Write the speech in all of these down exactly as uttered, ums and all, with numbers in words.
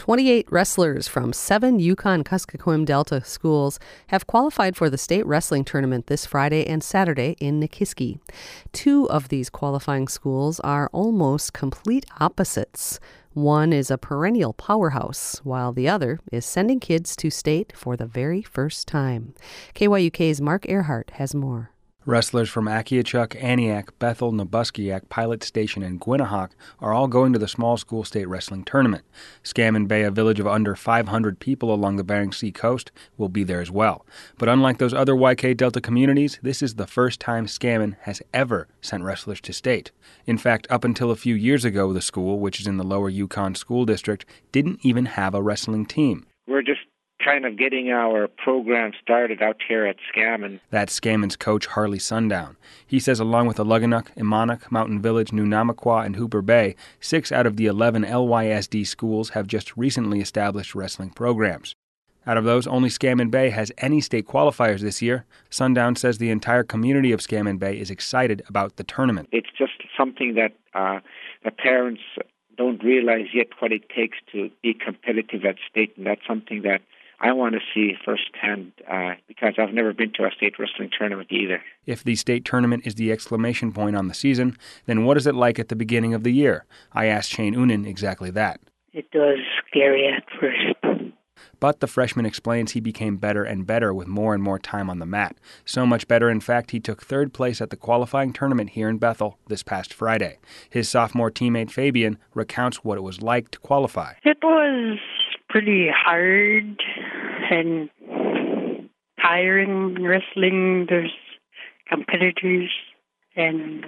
twenty-eight wrestlers from seven Yukon-Kuskokwim Delta schools have qualified for the state wrestling tournament this Friday and Saturday in Nikiski. Two of these qualifying schools are almost complete opposites. One is a perennial powerhouse, while the other is sending kids to state for the very first time. K Y U K's Mark Earhart has more. Wrestlers from Akiachuk, Aniak, Bethel, Nabuskiak, Pilot Station, and Gwinnehawk are all going to the small school state wrestling tournament. Scammon Bay, a village of under five hundred people along the Bering Sea coast, will be there as well. But unlike those other Y K Delta communities, this is the first time Scammon has ever sent wrestlers to state. In fact, up until a few years ago, the school, which is in the Lower Yukon School District, didn't even have a wrestling team. We're just kind of getting our program started out here at Scammon. That's Scammon's coach, Harley Sundown. He says along with Alugganuk, Imanuk, Mountain Village, New Namaquah, and Hooper Bay, six out of the eleven L Y S D schools have just recently established wrestling programs. Out of those, only Scammon Bay has any state qualifiers this year. Sundown says the entire community of Scammon Bay is excited about the tournament. It's just something that uh, the parents don't realize yet what it takes to be competitive at state, and that's something that I want to see firsthand uh, because I've never been to a state wrestling tournament either. If the state tournament is the exclamation point on the season, then what is it like at the beginning of the year? I asked Shane Unen exactly that. It was scary at first. But the freshman explains he became better and better with more and more time on the mat. So much better, in fact, he took third place at the qualifying tournament here in Bethel this past Friday. His sophomore teammate Fabian recounts what it was like to qualify. It was pretty hard and tiring wrestling. There's competitors, and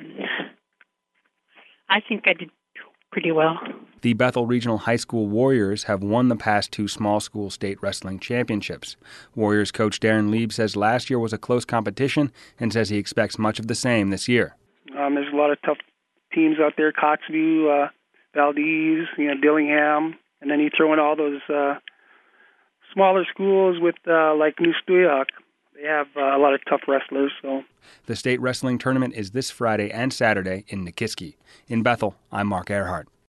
I think I did pretty well. The Bethel Regional High School Warriors have won the past two small school state wrestling championships. Warriors coach Darren Lieb says last year was a close competition and says he expects much of the same this year. Um, there's a lot of tough teams out there, Coxview, uh, Valdez, you know, Dillingham, and then you throw in all those uh, smaller schools with uh, like New Stuyahok. They have uh, a lot of tough wrestlers. So the state wrestling tournament is this Friday and Saturday in Nikiski. In Bethel, I'm Mark Earhart.